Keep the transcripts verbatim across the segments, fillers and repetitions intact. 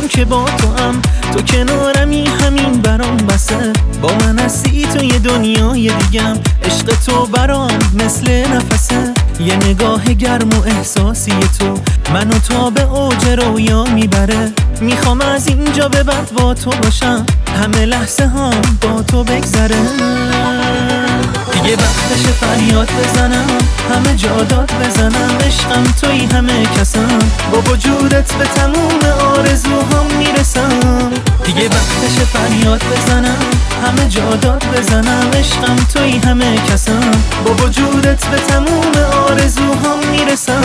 میدونم که با تو هم، تو کنارمی همین برام بسه. با من هستی تو یه دنیای دیگم، عشق تو برام مثل نفسه. یه نگاه گرم و احساسی تو منو تا به اوج رویا میبره. میخوام از اینجا به بعد با تو باشم، همه لحظه هم با تو بگذره. دیگه وقتش فریاد بزنم، همه جا داد بزنم. عشقم توی همه کسم، با وجودت به تموم آرزوهام میرسم. دیگه وقتش فریاد بزنم، همه جا داد بزنم. عشقم توی همه کسم، با وجودت به تموم آرزوهام میرسم.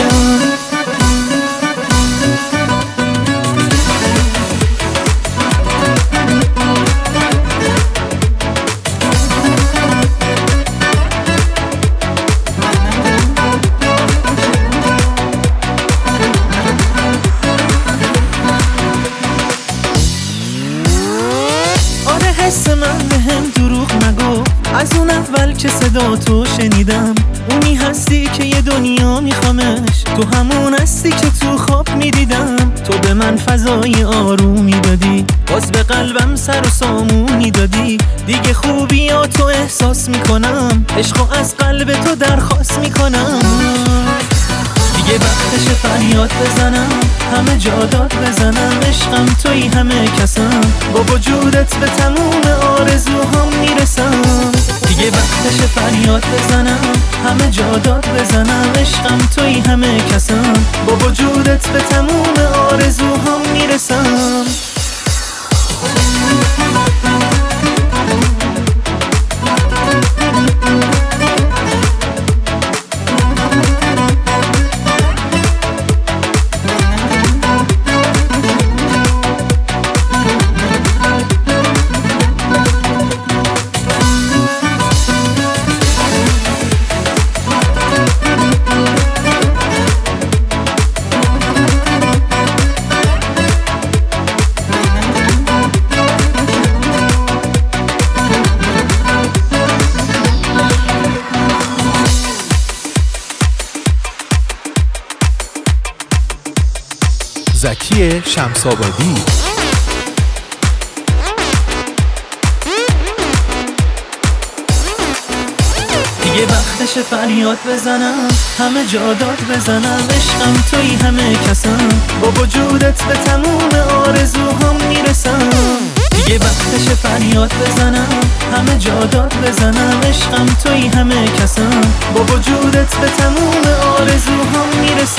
حس من بهم دروغ نگو، از اون اول که صدا تو شنیدم. اونی هستی که یه دنیا میخوامش، تو همون هستی که تو خواب میدیدم. تو به من فضای آرومی دادی، باز به قلبم سر و سامونی دادی. دیگه خوبیاتو احساس میکنم، عشقو از قلب تو درخواست میکنم. دیگه وقتش فریاد بزنم، همه جا داد بزنم. عشقم توی همه کسم، با وجودت به تموم آرزوهام میرسم. دیگه وقتش فریاد بزنم، همه جا داد بزنم. عشقم توی همه کسم، با وجودت به تموم آرزوهام میرسم. زکی شمس‌آبادی. دیگه وقتش فریاد بزنم، همه جا داد بزنم. عشقم توی همه کسم، با وجودت به تموم آرزوهام میرسم. دیگه وقتش فریاد بزنم، همه جا داد بزنم. عشقم توی همه کسم، با وجودت به تموم آرزوهام میرسم.